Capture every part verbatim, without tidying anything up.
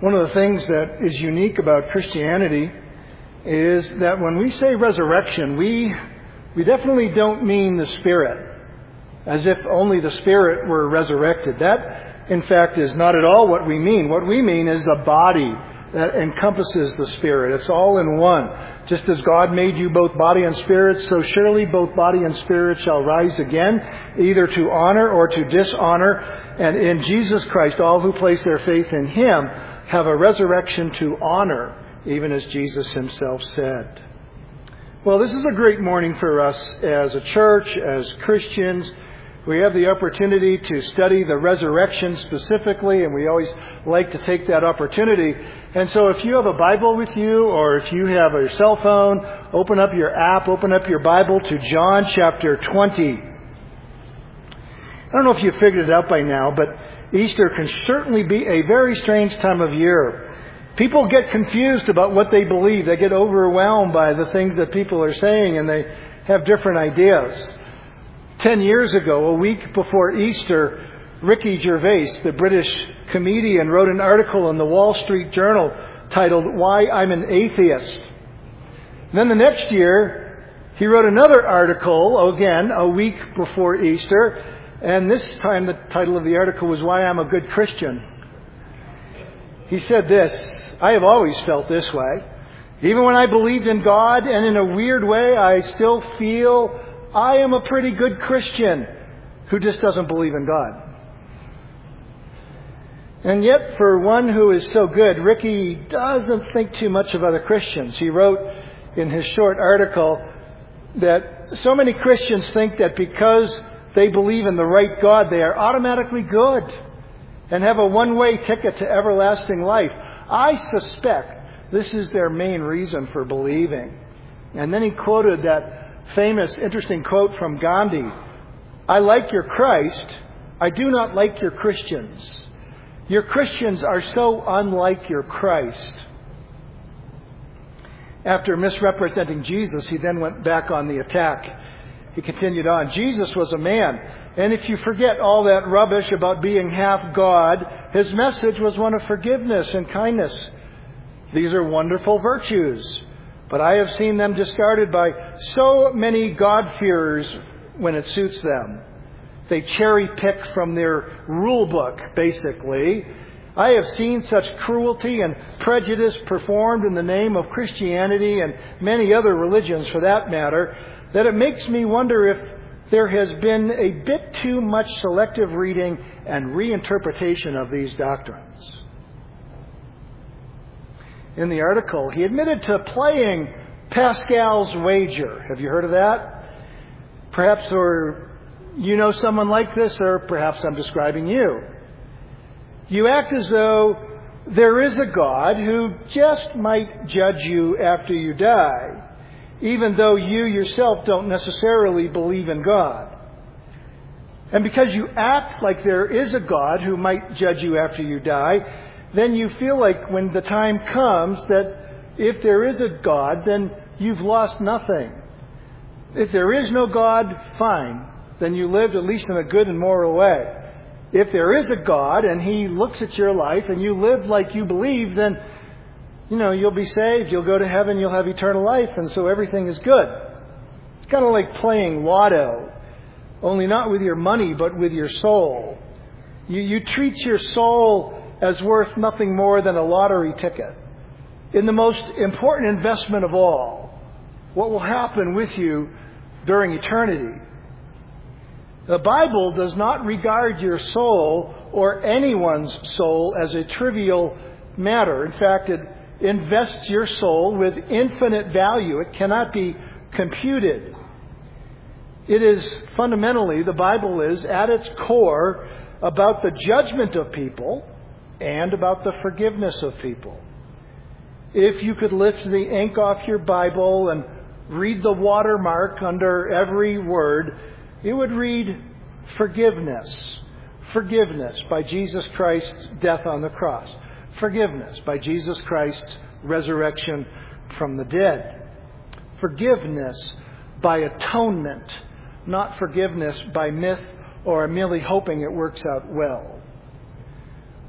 One of the things that is unique about Christianity is that when we say resurrection, we we definitely don't mean the Spirit, as if only the Spirit were resurrected. That, in fact, is not at all what we mean. What we mean is a body that encompasses the Spirit. It's all in one. Just as God made you both body and spirit, so surely both body and spirit shall rise again, either to honor or to dishonor. And in Jesus Christ, all who place their faith in Him have a resurrection to honor, even as Jesus Himself said. Well, this is a great morning for us as a church, as Christians. We have the opportunity to study the resurrection specifically, and we always like to take that opportunity. And so if you have a Bible with you, or if you have a cell phone, open up your app, open up your Bible to John chapter twenty. I don't know if you figured it out by now, but Easter can certainly be a very strange time of year. People get confused about what they believe. They get overwhelmed by the things that people are saying, and they have different ideas. Ten years ago, a week before Easter, Ricky Gervais, the British comedian, wrote an article in the Wall Street Journal titled, "Why I'm an Atheist." And then the next year, he wrote another article, again, a week before Easter, and this time the title of the article was, "Why I'm a Good Christian." He said this, "I have always felt this way. Even when I believed in God, and in a weird way, I still feel I am a pretty good Christian who just doesn't believe in God." And yet, for one who is so good, Ricky doesn't think too much of other Christians. He wrote in his short article that so many Christians think that because they believe in the right God, they are automatically good and have a one-way ticket to everlasting life. I suspect this is their main reason for believing. And then he quoted that famous, interesting quote from Gandhi: "I like your Christ. I do not like your Christians. Your Christians are so unlike your Christ." After misrepresenting Jesus, he then went back on the attack. He continued on, "Jesus was a man. And if you forget all that rubbish about being half God, His message was one of forgiveness and kindness. These are wonderful virtues. But I have seen them discarded by so many God-fearers when it suits them. They cherry-pick from their rule book, basically. I have seen such cruelty and prejudice performed in the name of Christianity and many other religions for that matter, that it makes me wonder if there has been a bit too much selective reading and reinterpretation of these doctrines." In the article, he admitted to playing Pascal's wager. Have you heard of that? Perhaps or you know someone like this, or perhaps I'm describing you. You act as though there is a God who just might judge you after you die, even though you yourself don't necessarily believe in God. And because you act like there is a God who might judge you after you die, then you feel like when the time comes that if there is a God, then you've lost nothing. If there is no God, fine. Then you lived at least in a good and moral way. If there is a God and He looks at your life and you live like you believe, then, you know, you'll be saved, you'll go to heaven, you'll have eternal life, and so everything is good. It's kind of like playing lotto, only not with your money, but with your soul. You, you treat your soul as worth nothing more than a lottery ticket. In the most important investment of all, what will happen with you during eternity. The Bible does not regard your soul or anyone's soul as a trivial matter. In fact, it invests your soul with infinite value. It cannot be computed. It is fundamentally, the Bible is at its core about the judgment of people and about the forgiveness of people. If you could lift the ink off your Bible and read the watermark under every word, it would read forgiveness. Forgiveness by Jesus Christ's death on the cross. Forgiveness by Jesus Christ's resurrection from the dead. Forgiveness by atonement, not forgiveness by myth or merely hoping it works out well.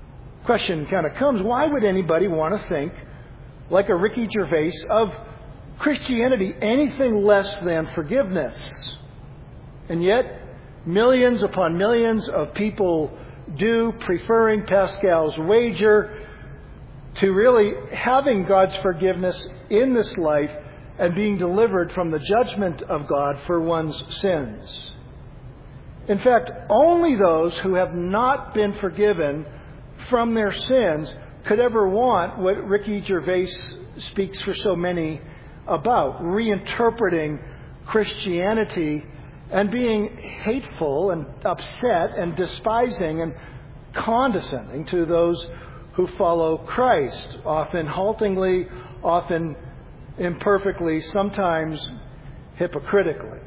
question kind of comes, why would anybody want to think, like a Ricky Gervais, of Christianity anything less than forgiveness? And yet, millions upon millions of people do, preferring Pascal's wager to really having God's forgiveness in this life and being delivered from the judgment of God for one's sins. In fact, only those who have not been forgiven from their sins could ever want what Ricky Gervais speaks for so many about, reinterpreting Christianity and being hateful and upset and despising and condescending to those who follow Christ, often haltingly, often imperfectly, sometimes hypocritically.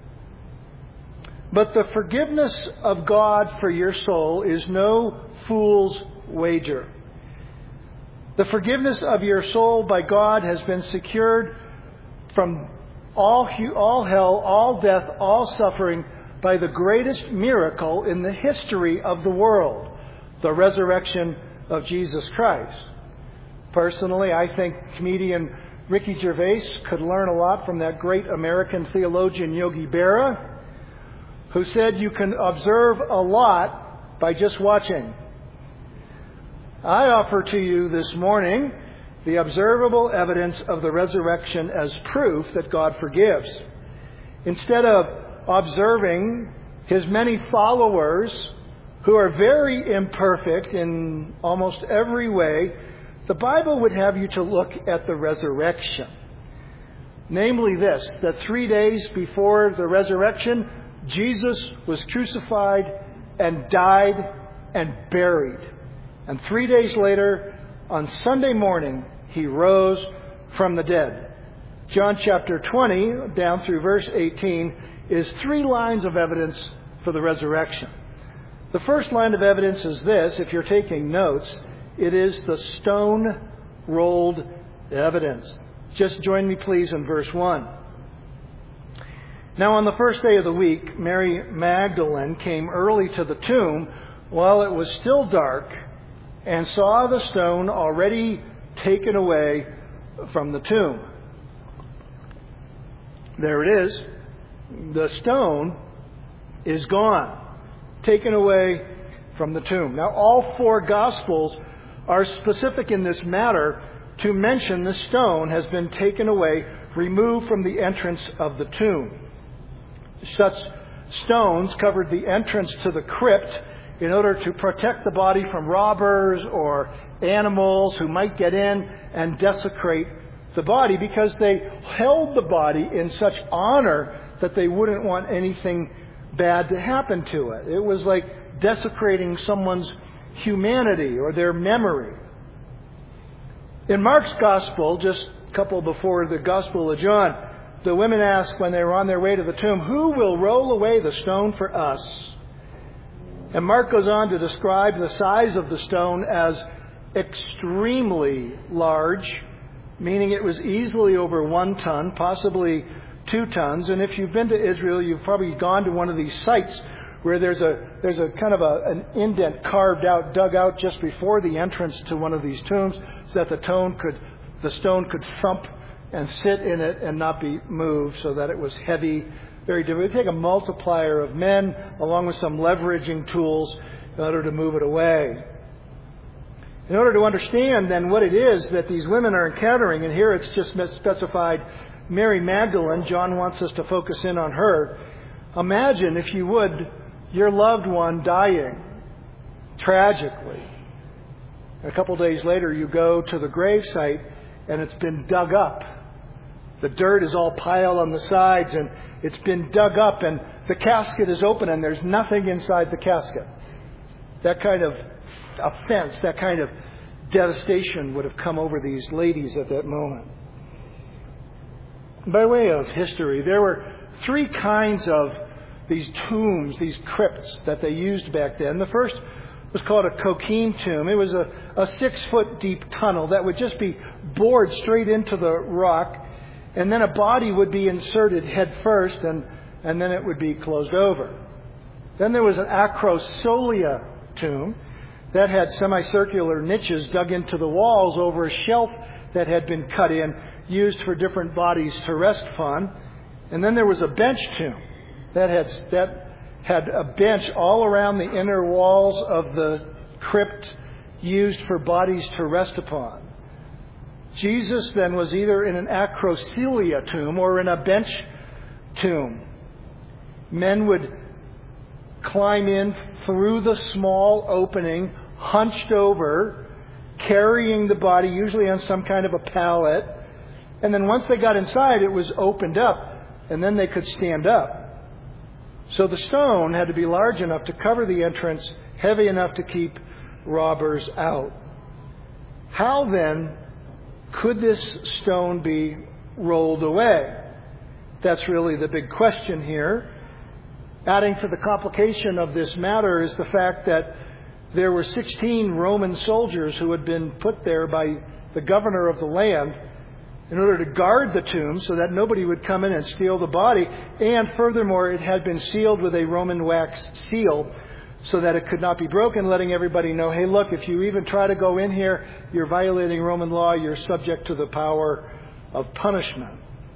But the forgiveness of God for your soul is no fool's wager. The forgiveness of your soul by God has been secured from all, all hell, all death, all suffering by the greatest miracle in the history of the world, the resurrection of Jesus Christ. Personally, I think comedian Ricky Gervais could learn a lot from that great American theologian Yogi Berra, who said you can observe a lot by just watching. I offer to you this morning the observable evidence of the resurrection as proof that God forgives. Instead of observing His many followers who are very imperfect in almost every way, the Bible would have you to look at the resurrection. Namely this, that three days before the resurrection, Jesus was crucified and died and buried. And three days later, on Sunday morning, He rose from the dead. John chapter twenty, down through verse eighteen, is three lines of evidence for the resurrection. The first line of evidence is this, if you're taking notes, it is the stone-rolled evidence. Just join me, please, in verse one. Now, on the first day of the week, Mary Magdalene came early to the tomb while it was still dark and saw the stone already taken away from the tomb. There it is. The stone is gone, taken away from the tomb. Now, all four Gospels are specific in this matter to mention the stone has been taken away, removed from the entrance of the tomb. Such stones covered the entrance to the crypt in order to protect the body from robbers or animals who might get in and desecrate the body, because they held the body in such honor that they wouldn't want anything bad to happen to it. It was like desecrating someone's humanity or their memory. In Mark's Gospel, just a couple before the Gospel of John, the women asked when they were on their way to the tomb, "Who will roll away the stone for us?" And Mark goes on to describe the size of the stone as extremely large, meaning it was easily over one ton, possibly two tons. And if you've been to Israel, you've probably gone to one of these sites where there's a there's a kind of a, an indent carved out, dug out just before the entrance to one of these tombs, so that the stone could the stone could thump and sit in it and not be moved, so that it was heavy, very difficult. It would take a multiplier of men along with some leveraging tools in order to move it away. In order to understand then what it is that these women are encountering, and here it's just specified Mary Magdalene, John wants us to focus in on her. Imagine, if you would, your loved one dying tragically. A couple days later you go to the gravesite and it's been dug up. The dirt is all piled on the sides and it's been dug up, and the casket is open and there's nothing inside the casket. That kind of offense, that kind of devastation would have come over these ladies at that moment. By way of history, there were three kinds of these tombs, these crypts that they used back then. The first was called a coquine tomb. It was a, a six-foot deep tunnel that would just be bored straight into the rock, and then a body would be inserted head first, and, and then it would be closed over. Then there was an acrosolia tomb. that had semicircular niches dug into the walls over a shelf that had been cut in, used for different bodies to rest upon. And then there was a bench tomb that had that had a bench all around the inner walls of the crypt, used for bodies to rest upon. Jesus then was either in an acrocelia tomb or in a bench tomb. Men would climb in through the small opening, hunched over, carrying the body, usually on some kind of a pallet. And then once they got inside, it was opened up, and then they could stand up. So the stone had to be large enough to cover the entrance, heavy enough to keep robbers out. How then could this stone be rolled away? That's really the big question here. Adding to the complication of this matter is the fact that there were sixteen Roman soldiers who had been put there by the governor of the land in order to guard the tomb so that nobody would come in and steal the body. And furthermore, it had been sealed with a Roman wax seal so that it could not be broken, letting everybody know, hey, look, if you even try to go in here, you're violating Roman law, you're subject to the power of punishment.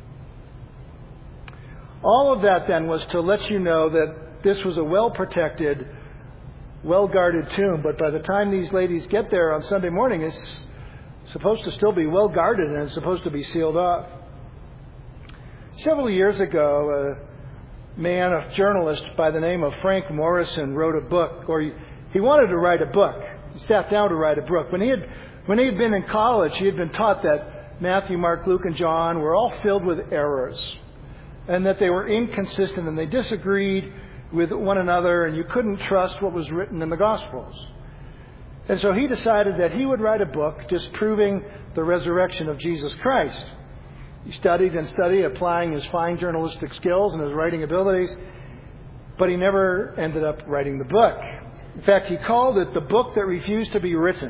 All of that then was to let you know that this was a well-protected, well-guarded tomb. But by the time these ladies get there on Sunday morning, it's supposed to still be well-guarded and it's supposed to be sealed off. Several years ago, a man, a journalist by the name of Frank Morrison, wrote a book, or he, he wanted to write a book. He sat down to write a book. When he had when he had been in college, he had been taught that Matthew, Mark, Luke, and John were all filled with errors, and that they were inconsistent and they disagreed with one another, and you couldn't trust what was written in the Gospels. And so he decided that he would write a book disproving the resurrection of Jesus Christ. He studied and studied, applying his fine journalistic skills and his writing abilities, but he never ended up writing the book. In fact, he called it the book that refused to be written.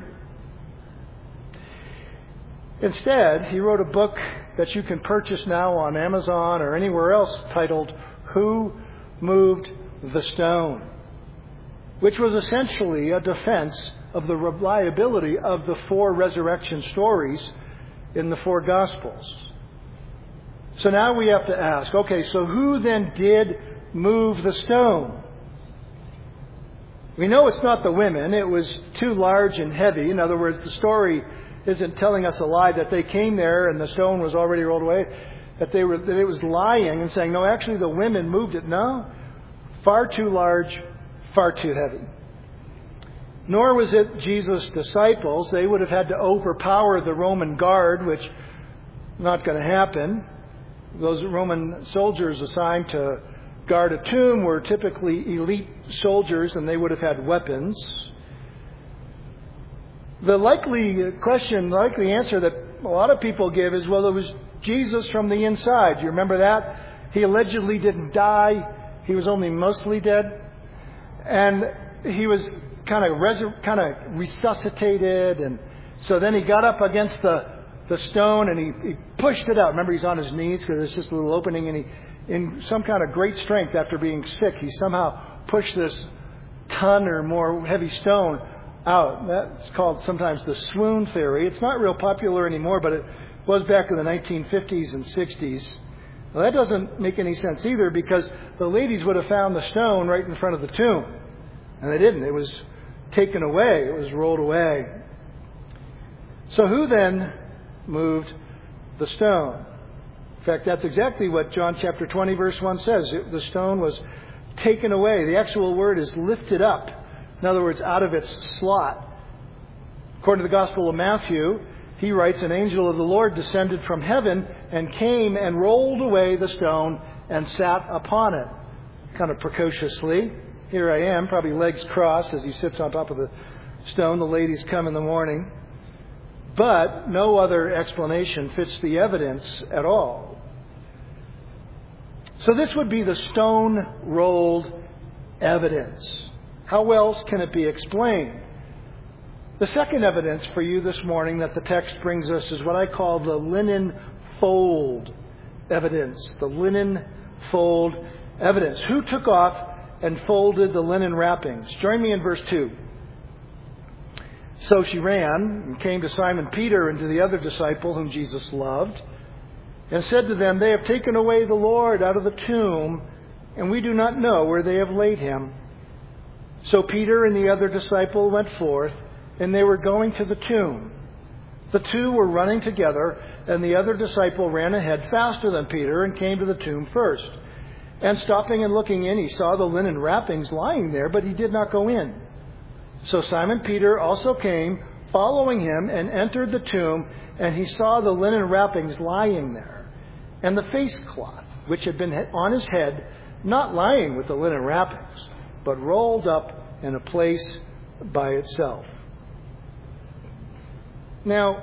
Instead, he wrote a book that you can purchase now on Amazon or anywhere else titled Who Moved the Stone?, which was essentially a defense of the reliability of the four resurrection stories in the four Gospels. So now we have to ask, okay, so who then did move the stone? We know it's not the women. It was too large and heavy. In other words, the story isn't telling us a lie that they came there and the stone was already rolled away, that they were that it was lying and saying, no, actually the women moved it. No, far too large, far too heavy. Nor was it Jesus' disciples. They would have had to overpower the Roman guard, which not going to happen. Those Roman soldiers assigned to guard a tomb were typically elite soldiers, and they would have had weapons. The likely question, the likely answer that a lot of people give is, well, it was Jesus from the inside. You remember that? He allegedly didn't die. He was only mostly dead. And he was kind of resu- kind of resuscitated. And so then he got up against the, the stone and he, he pushed it out. Remember, he's on his knees because there's just a little opening. And he, in some kind of great strength after being sick, he somehow pushed this ton or more heavy stone out. That's called sometimes the swoon theory. It's not real popular anymore, but it was back in the nineteen fifties and sixties. Well, that doesn't make any sense either, because the ladies would have found the stone right in front of the tomb. And they didn't. It was taken away. It was rolled away. So who then moved the stone? In fact, that's exactly what John chapter twenty, verse one says. It, the stone was taken away. The actual word is lifted up. In other words, out of its slot. According to the Gospel of Matthew, he writes, an angel of the Lord descended from heaven and came and rolled away the stone and sat upon it. Kind of precociously. Here I am, probably legs crossed as he sits on top of the stone. The ladies come in the morning. But no other explanation fits the evidence at all. So this would be the stone-rolled evidence. How else can it be explained? The second evidence for you this morning that the text brings us is what I call the linen fold evidence. The linen fold evidence. Who took off and folded the linen wrappings? Join me in verse two. So she ran and came to Simon Peter and to the other disciple whom Jesus loved, and said to them, "They have taken away the Lord out of the tomb, and we do not know where they have laid him." So Peter and the other disciple went forth, and they were going to the tomb. The two were running together, and the other disciple ran ahead faster than Peter and came to the tomb first. And stopping and looking in, he saw the linen wrappings lying there, but he did not go in. So Simon Peter also came, following him, and entered the tomb, and he saw the linen wrappings lying there, and the face cloth, which had been on his head, not lying with the linen wrappings, but rolled up in a place by itself. Now,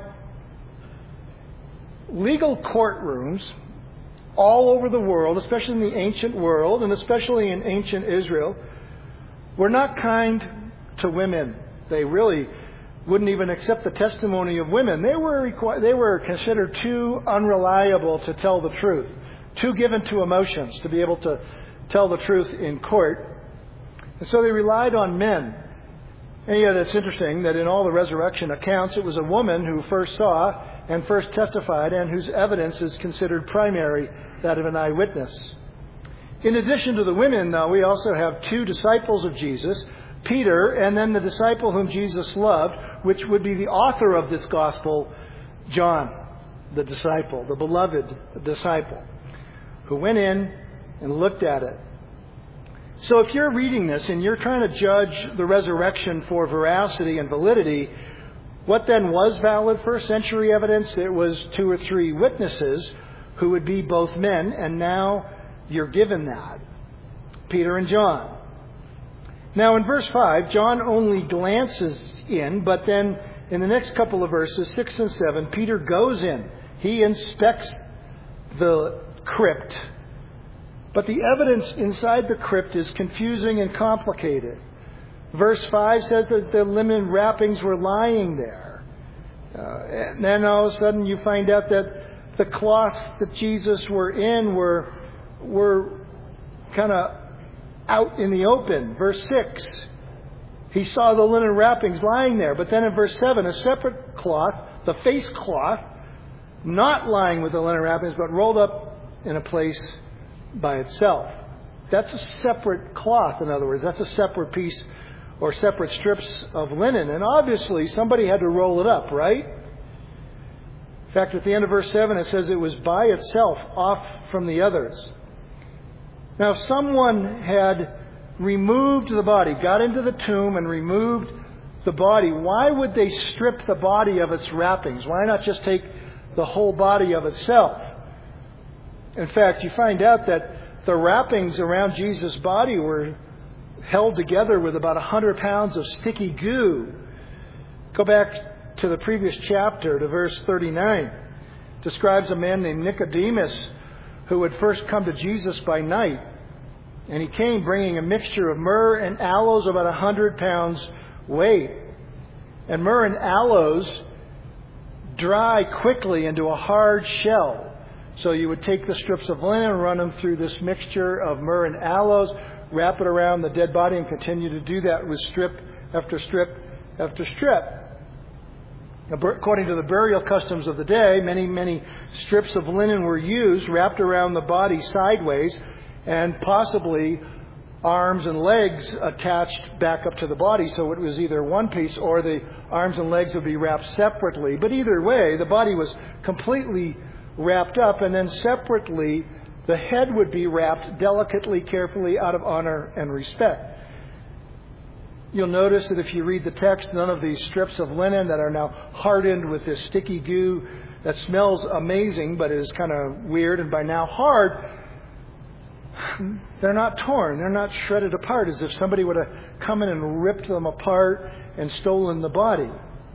legal courtrooms all over the world, especially in the ancient world, and especially in ancient Israel, were not kind to women. They really wouldn't even accept the testimony of women. They were requ- they were considered too unreliable to tell the truth, too given to emotions to be able to tell the truth in court. And so they relied on men. And yet it's interesting that in all the resurrection accounts, it was a woman who first saw and first testified, and whose evidence is considered primary, that of an eyewitness. In addition to the women, though, we also have two disciples of Jesus, Peter, and then the disciple whom Jesus loved, which would be the author of this gospel, John, the disciple, the beloved disciple, who went in and looked at it. So if you're reading this and you're trying to judge the resurrection for veracity and validity, what then was valid first century evidence? It was two or three witnesses who would be both men, and now you're given that. Peter and John. Now in verse five, John only glances in, but then in the next couple of verses, six and seven, Peter goes in. He inspects the crypt. But the evidence inside the crypt is confusing and complicated. Verse five says that the linen wrappings were lying there. Uh, and then all of a sudden you find out that the cloths that Jesus were in were, were kind of out in the open. Verse six, he saw the linen wrappings lying there. But then in verse seven, a separate cloth, the face cloth, not lying with the linen wrappings, but rolled up in a place by itself. That's a separate cloth, in other words. That's a separate piece or separate strips of linen. And obviously somebody had to roll it up, right? In fact, at the end of verse seven, it says it was by itself, off from the others. Now, if someone had removed the body, got into the tomb and removed the body, why would they strip the body of its wrappings? Why not just take the whole body of itself? In fact, you find out that the wrappings around Jesus' body were held together with about one hundred pounds of sticky goo. Go back to the previous chapter, to verse thirty-nine. It describes a man named Nicodemus who had first come to Jesus by night. And he came bringing a mixture of myrrh and aloes, about one hundred pounds weight. And myrrh and aloes dry quickly into a hard shell. So you would take the strips of linen, run them through this mixture of myrrh and aloes, wrap it around the dead body, and continue to do that with strip after strip after strip. According to the burial customs of the day, many, many strips of linen were used, wrapped around the body sideways, and possibly arms and legs attached back up to the body. So it was either one piece or the arms and legs would be wrapped separately. But either way, the body was completely wrapped up, and then separately the head would be wrapped delicately, carefully, out of honor and respect. You'll notice that if you read the text, none of these strips of linen that are now hardened with this sticky goo that smells amazing but is kind of weird and by now hard, they're not torn, they're not shredded apart as if somebody would have come in and ripped them apart and stolen the body.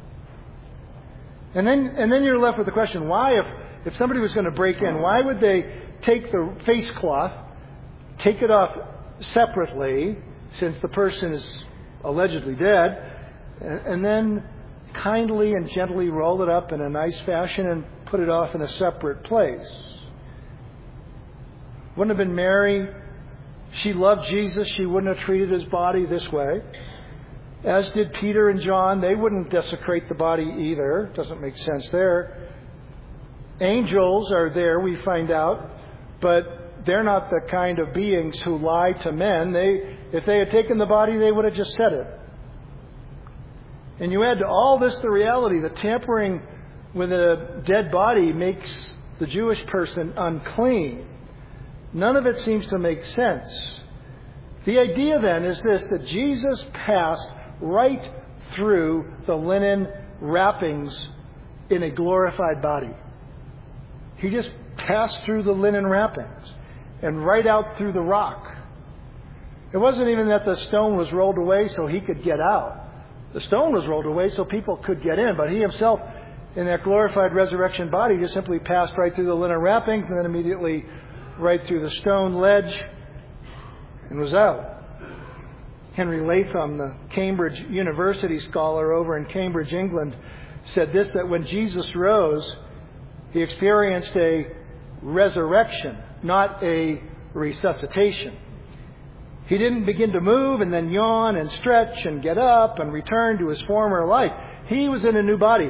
And then and then you're left with the question, why, if If somebody was going to break in, why would they take the face cloth, take it off separately, since the person is allegedly dead, and then kindly and gently roll it up in a nice fashion and put it off in a separate place? Wouldn't have been Mary. She loved Jesus. She wouldn't have treated his body this way. as did Peter and John. They wouldn't desecrate the body either. Doesn't make sense there. Angels are there, we find out, but they're not the kind of beings who lie to men. They, if they had taken the body, they would have just said it. And you add to all this the reality that tampering with a dead body makes the Jewish person unclean. None of it seems to make sense. The idea then is this, that Jesus passed right through the linen wrappings in a glorified body. He just passed through the linen wrappings and right out through the rock. It wasn't even that the stone was rolled away so he could get out. The stone was rolled away so people could get in, but he himself, in that glorified resurrection body, just simply passed right through the linen wrappings and then immediately right through the stone ledge and was out. Henry Latham, the Cambridge University scholar over in Cambridge, England, said this, that when Jesus rose, he experienced a resurrection, not a resuscitation. He didn't begin to move and then yawn and stretch and get up and return to his former life. He was in a new body.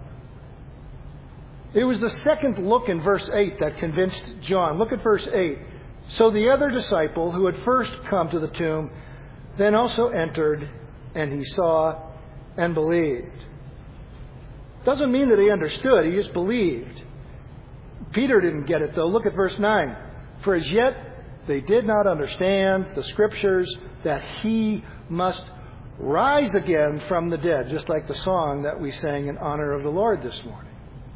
It was the second look in verse eight that convinced John. Look at verse eight. So the other disciple who had first come to the tomb then also entered, and he saw and believed. Doesn't mean that he understood. He just believed. Peter didn't get it, though. Look at verse nine. For as yet they did not understand the Scriptures that he must rise again from the dead, just like the song that we sang in honor of the Lord this morning.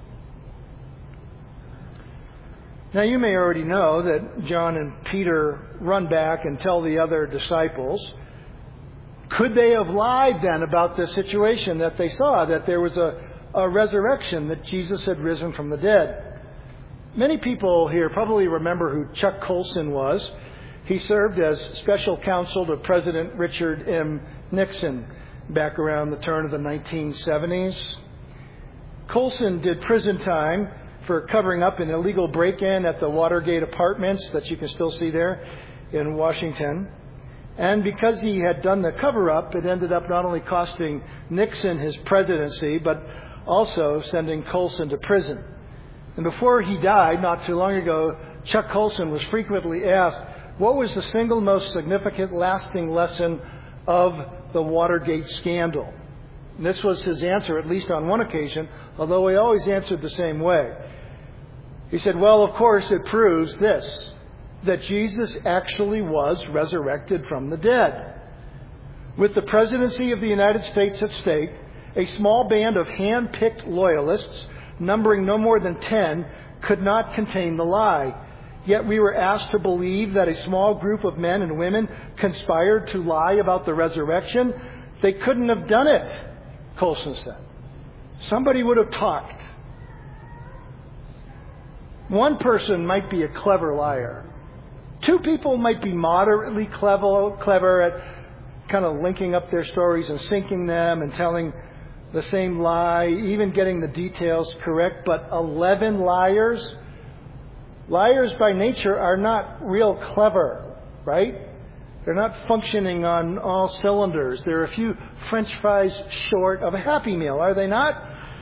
Now, you may already know that John and Peter run back and tell the other disciples. Could they have lied then about this situation that they saw, that there was a, a resurrection, that Jesus had risen from the dead? Many people here probably remember who Chuck Colson was. He served as special counsel to President Richard M. Nixon back around the turn of the nineteen seventies. Colson did prison time for covering up an illegal break-in at the Watergate apartments that you can still see there in Washington. And because he had done the cover-up, it ended up not only costing Nixon his presidency, but also sending Colson to prison. And before he died, not too long ago, Chuck Colson was frequently asked, what was the single most significant lasting lesson of the Watergate scandal? And this was his answer, at least on one occasion, although he always answered the same way. He said, well, of course, it proves this, that Jesus actually was resurrected from the dead. With the presidency of the United States at stake, a small band of hand-picked loyalists, numbering no more than ten, could not contain the lie. Yet we were asked to believe that a small group of men and women conspired to lie about the resurrection. They couldn't have done it, Colson said. Somebody would have talked. One person might be a clever liar. Two people might be moderately clever, clever at kind of linking up their stories and syncing them and telling the same lie, even getting the details correct. But eleven liars? Liars by nature are not real clever, right? They're not functioning on all cylinders. They're a few French fries short of a Happy Meal, are they not?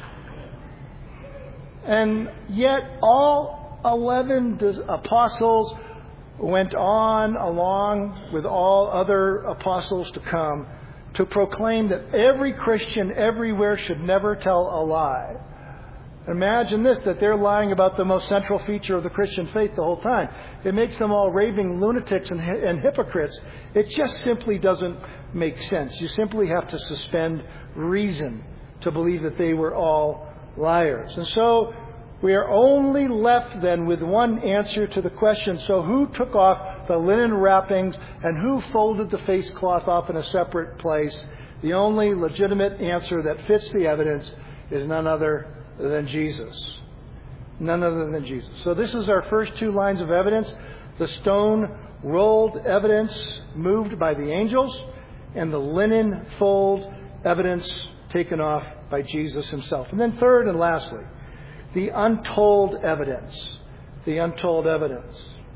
And yet all eleven apostles went on along with all other apostles to come to proclaim that every Christian everywhere should never tell a lie. Imagine this, that they're lying about the most central feature of the Christian faith the whole time. It makes them all raving lunatics and, and hypocrites. It just simply doesn't make sense. You simply have to suspend reason to believe that they were all liars. And so we are only left then with one answer to the question, so who took off the linen wrappings and who folded the face cloth up in a separate place? The only legitimate answer that fits the evidence is none other than Jesus. None other than Jesus. So this is our first two lines of evidence. The stone rolled evidence moved by the angels, and the linen fold evidence taken off by Jesus himself. And then third and lastly, the untold evidence. The untold evidence.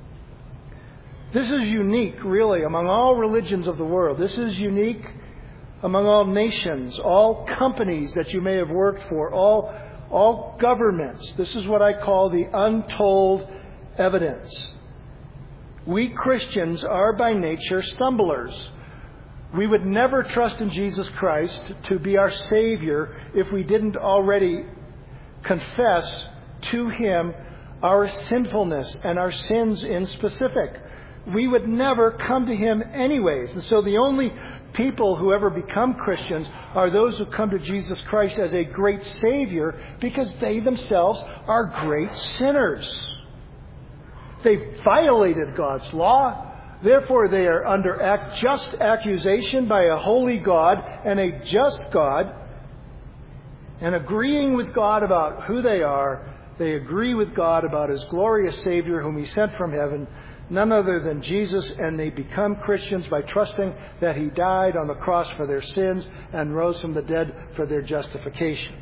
This is unique, really, among all religions of the world. This is unique among all nations, all companies that you may have worked for, all, all governments. This is what I call the untold evidence. We Christians are by nature stumblers. We would never trust in Jesus Christ to be our Savior if we didn't already confess to Him our sinfulness and our sins in specific. We would never come to Him anyways. And so the only people who ever become Christians are those who come to Jesus Christ as a great Savior because they themselves are great sinners. They violated God's law. Therefore, they are under act, just accusation by a holy God and a just God. And agreeing with God about who they are, they agree with God about His glorious Savior whom He sent from heaven, none other than Jesus, and they become Christians by trusting that He died on the cross for their sins and rose from the dead for their justification.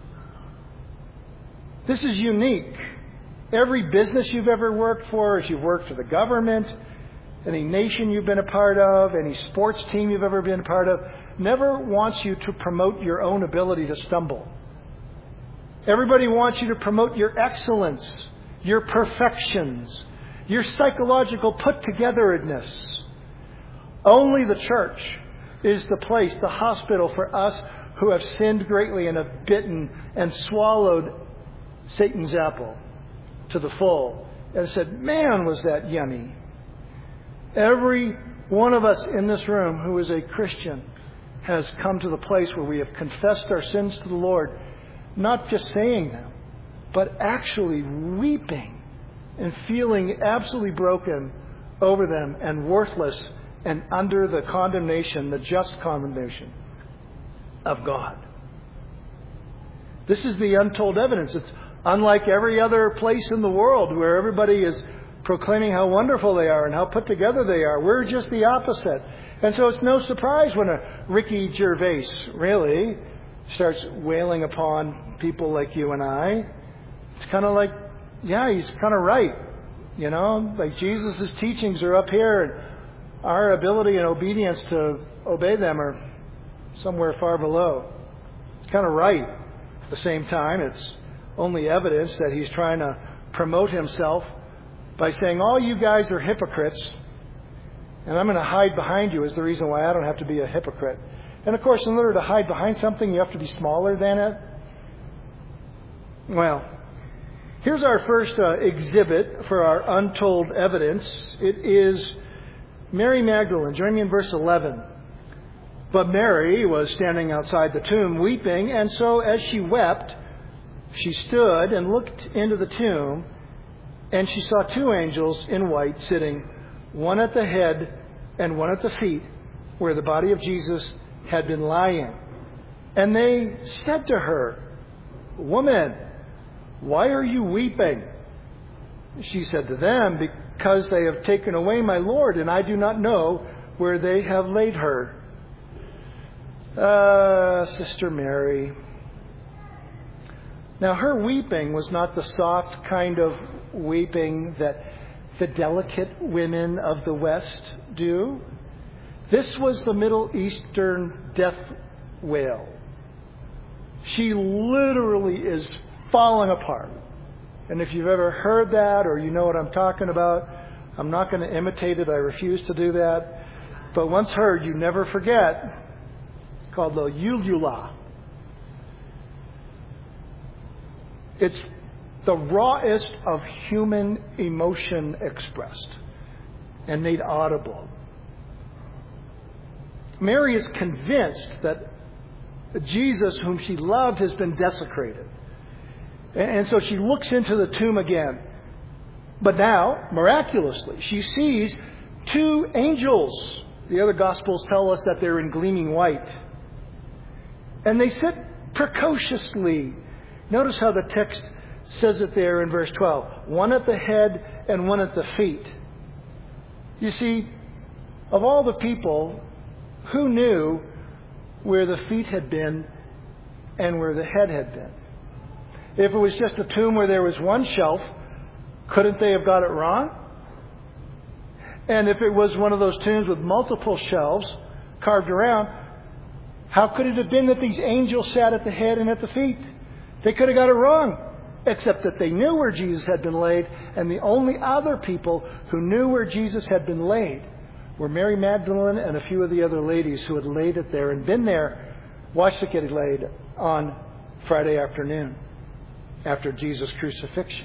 This is unique. Every business you've ever worked for, if you've worked for the government, any nation you've been a part of, any sports team you've ever been a part of, never wants you to promote your own ability to stumble. Everybody wants you to promote your excellence, your perfections, your psychological put-togetheredness. Only the church is the place, the hospital for us who have sinned greatly and have bitten and swallowed Satan's apple to the full and said, man, was that yummy. Every one of us in this room who is a Christian has come to the place where we have confessed our sins to the Lord, not just saying them, but actually weeping and feeling absolutely broken over them and worthless and under the condemnation, the just condemnation of God. This is the untold evidence. It's unlike every other place in the world where everybody is proclaiming how wonderful they are and how put together they are. We're just the opposite. And so it's no surprise when a Ricky Gervais really starts wailing upon people like you and I. It's kind of like, yeah, he's kind of right. You know, like Jesus' teachings are up here and our ability and obedience to obey them are somewhere far below. It's kind of right. At the same time, it's only evidence that he's trying to promote himself by saying, all you guys are hypocrites, and I'm going to hide behind you is the reason why I don't have to be a hypocrite. And of course, in order to hide behind something, you have to be smaller than it. Well, here's our first uh, exhibit for our untold evidence. It is Mary Magdalene. Join me in verse eleven. But Mary was standing outside the tomb weeping, and so as she wept, she stood and looked into the tomb, and she saw two angels in white sitting, one at the head and one at the feet, where the body of Jesus had been lying. And they said to her, Woman, why are you weeping? She said to them, Because they have taken away my Lord, and I do not know where they have laid her. Ah, Sister Mary. Now, her weeping was not the soft kind of weeping that the delicate women of the West do. This was the Middle Eastern death wail. She literally is falling apart. And if you've ever heard that or you know what I'm talking about, I'm not going to imitate it. I refuse to do that. But once heard, you never forget. It's called the ulula. It's the rawest of human emotion expressed and made audible. Mary is convinced that Jesus, whom she loved, has been desecrated. And so she looks into the tomb again. But now, miraculously, she sees two angels. The other Gospels tell us that they're in gleaming white. And they sit precociously. Notice how the text says it there in verse twelve. One at the head and one at the feet. You see, of all the people, who knew where the feet had been and where the head had been? If it was just a tomb where there was one shelf, couldn't they have got it wrong? And if it was one of those tombs with multiple shelves carved around, How could it have been that these angels sat at the head and at the feet? They could have got it wrong, except that they knew where Jesus had been laid, and the only other people who knew where Jesus had been laid were Mary Magdalene and a few of the other ladies who had laid it there and been there, watched it get laid on Friday afternoon after Jesus' crucifixion.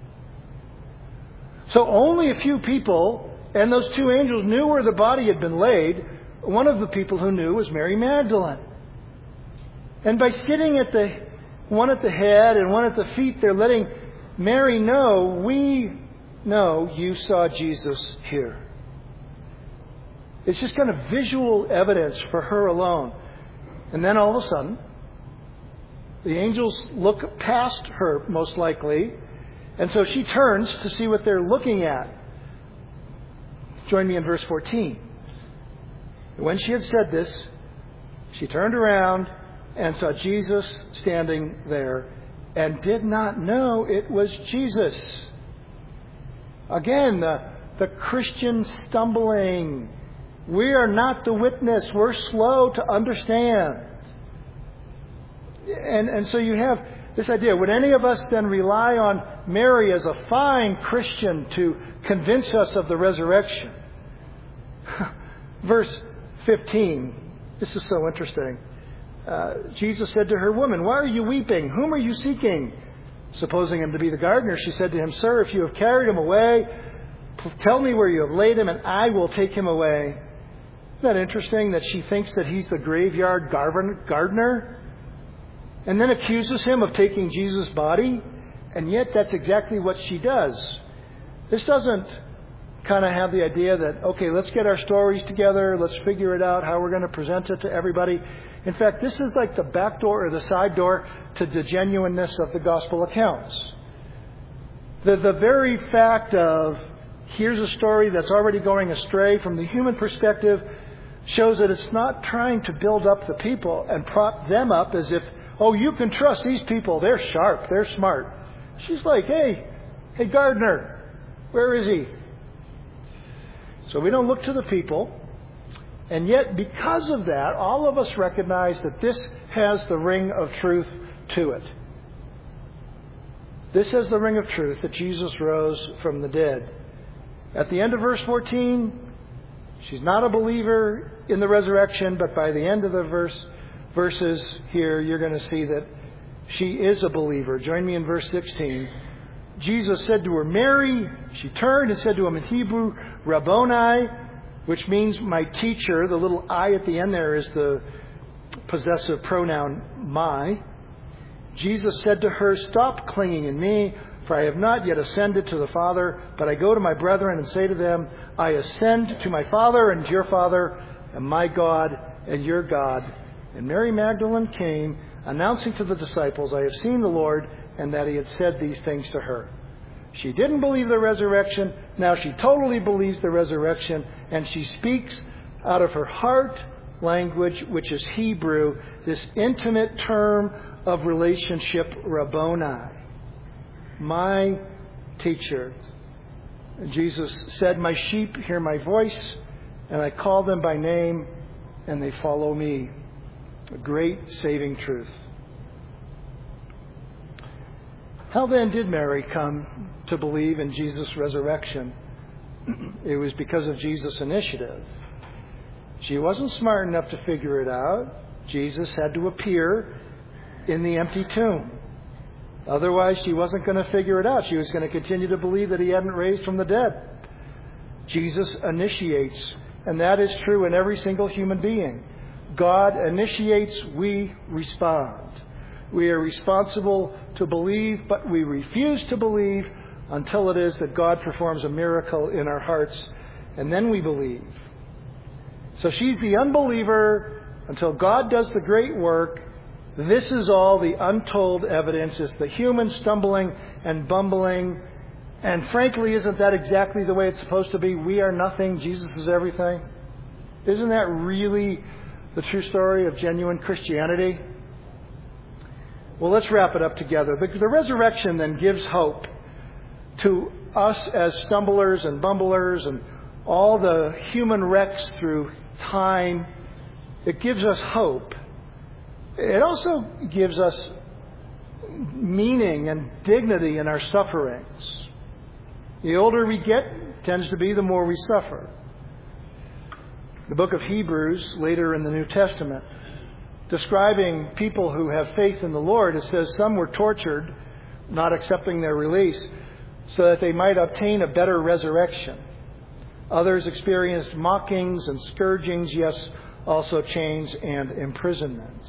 So only a few people and those two angels knew where the body had been laid. One of the people who knew was Mary Magdalene. And by sitting at the one at the head and one at the feet, they're letting Mary know, we know you saw Jesus here. It's just kind of visual evidence for her alone. And then all of a sudden, the angels look past her, most likely, and so she turns to see what they're looking at. Join me in verse fourteen. When she had said this, she turned around and saw Jesus standing there and did not know it was Jesus. Again, the, the Christian stumbling. We are not the witness. We're slow to understand. And, and so you have this idea. Would any of us then rely on Mary as a fine Christian to convince us of the resurrection? Verse fifteen. This is so interesting. Uh, Jesus said to her, "Woman, why are you weeping? Whom are you seeking?" Supposing him to be the gardener, she said to him, "Sir, if you have carried him away, tell me where you have laid him, and I will take him away." Isn't that interesting that she thinks that he's the graveyard gardener? And then accuses him of taking Jesus' body? And yet that's exactly what she does. This doesn't kind of have the idea that, okay, let's get our stories together, let's figure it out, how we're going to present it to everybody. In fact, this is like the back door or the side door to the genuineness of the gospel accounts. The, the very fact of, here's a story that's already going astray from the human perspective, shows that it's not trying to build up the people and prop them up as if, oh, you can trust these people, they're sharp, they're smart. She's like, hey, hey, gardener, where is he? So we don't look to the people. And yet, because of that, all of us recognize that this has the ring of truth to it. This has the ring of truth that Jesus rose from the dead. At the end of verse fourteen, she's not a believer in the resurrection, but by the end of the verse, verses here, you're going to see that she is a believer. Join me in verse sixteen. Jesus said to her, "Mary." She turned and said to him in Hebrew, "Rabboni," which means my teacher. The little I at the end there is the possessive pronoun my. Jesus said to her, "Stop clinging in me, for I have not yet ascended to the Father, but I go to my brethren and say to them, I ascend to my Father and to your Father, and my God and your God." And Mary Magdalene came, announcing to the disciples, "I have seen the Lord," and that he had said these things to her. She didn't believe the resurrection. Now she totally believes the resurrection, and she speaks out of her heart language, which is Hebrew, this intimate term of relationship, Rabboni, my teacher. Jesus said, "My sheep hear my voice, and I call them by name, and they follow me." A great saving truth. How then did Mary come to believe in Jesus' resurrection? It was because of Jesus' initiative. She wasn't smart enough to figure it out. Jesus had to appear in the empty tomb. Otherwise, she wasn't going to figure it out. She was going to continue to believe that he hadn't raised from the dead. Jesus initiates, and that is true in every single human being. God initiates, we respond. We are responsible to believe, but we refuse to believe until it is that God performs a miracle in our hearts, and then we believe. So she's the unbeliever until God does the great work. This is all the untold evidence. It's the human stumbling and bumbling. And frankly, isn't that exactly the way it's supposed to be? We are nothing. Jesus is everything. Isn't that really the true story of genuine Christianity? Well, let's wrap it up together. The, the resurrection then gives hope to us as stumblers and bumblers and all the human wrecks through time. It gives us hope It also gives us meaning and dignity in our sufferings. The older we get, tends to be the more we suffer. The book of Hebrews, later in the New Testament, describing people who have faith in the Lord, it says some were tortured, not accepting their release, so that they might obtain a better resurrection. Others experienced mockings and scourgings, yes, also chains and imprisonment.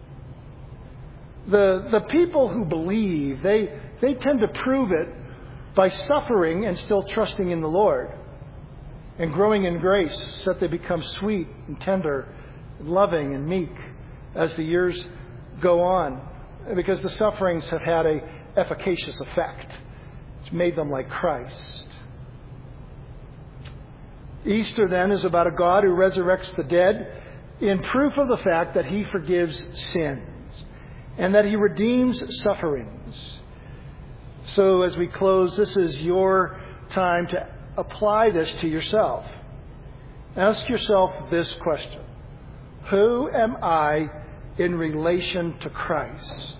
The, the people who believe, they, they tend to prove it by suffering and still trusting in the Lord and growing in grace so that they become sweet and tender, loving and meek as the years go on, because the sufferings have had a efficacious effect. It's made them like Christ. Easter then is about a God who resurrects the dead in proof of the fact that He forgives sins and that He redeems sufferings. So as we close, this is your time to apply this to yourself. Ask yourself this question: who am I in relation to Christ?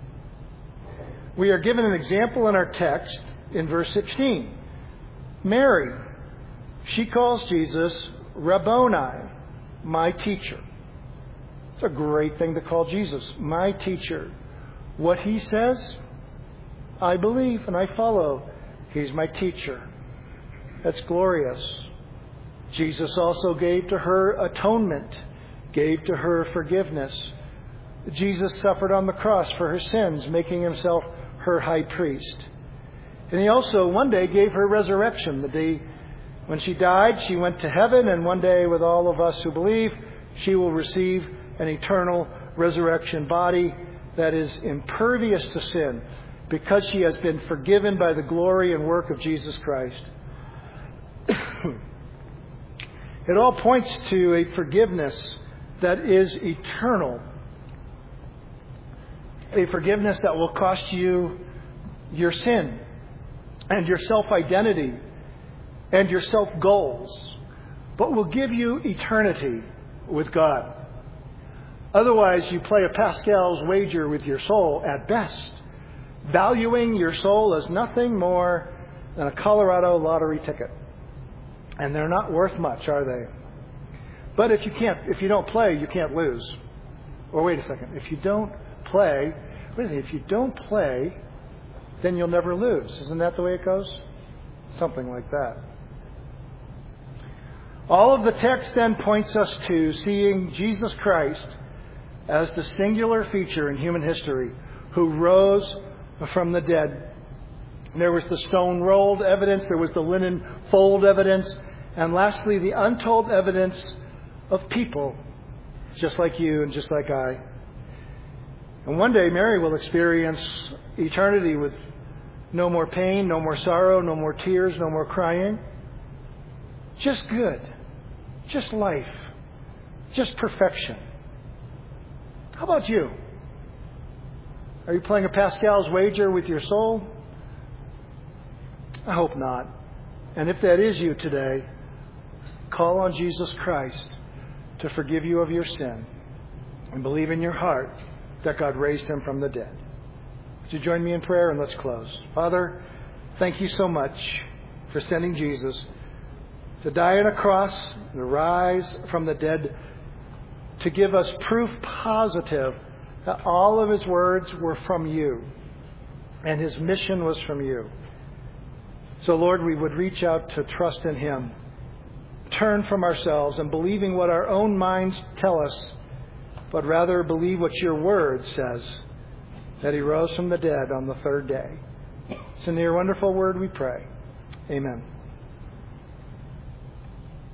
We are given an example in our text in verse sixteen. Mary, she calls Jesus Rabboni, my teacher. It's a great thing to call Jesus my teacher. What He says, I believe and I follow. He's my teacher. That's glorious. Jesus also gave to her atonement, gave to her forgiveness. Jesus suffered on the cross for her sins, making Himself her high priest. And He also one day gave her resurrection. The day when she died, she went to heaven, and one day with all of us who believe, she will receive an eternal resurrection body that is impervious to sin, because she has been forgiven by the glory and work of Jesus Christ. It all points to a forgiveness that is eternal. A forgiveness that will cost you your sin and your self-identity and your self-goals, but will give you eternity with God. Otherwise, you play a Pascal's wager with your soul at best, valuing your soul as nothing more than a Colorado lottery ticket. And they're not worth much, are they? But if you can't, if you don't play, you can't lose. Or wait a second, if you don't play, wait a second, if you don't play, then you'll never lose. Isn't that the way it goes? Something like that. All of the text then points us to seeing Jesus Christ as the singular feature in human history who rose from the dead. There was the stone rolled evidence, there was the linen fold evidence, and lastly, the untold evidence of people just like you and just like I. And one day Mary will experience eternity with no more pain, no more sorrow, no more tears, no more crying. Just good. Just life. Just perfection. How about you? Are you playing a Pascal's wager with your soul? I hope not. And if that is you today, call on Jesus Christ to forgive you of your sin and believe in your heart that God raised Him from the dead. Would you join me in prayer, and let's close. Father, thank you so much for sending Jesus to die on a cross, to rise from the dead, to give us proof positive that all of His words were from you and His mission was from you. So, Lord, we would reach out to trust in Him, turn from ourselves and believing what our own minds tell us, but rather believe what your word says, that He rose from the dead on the third day. It's in your wonderful word we pray. Amen.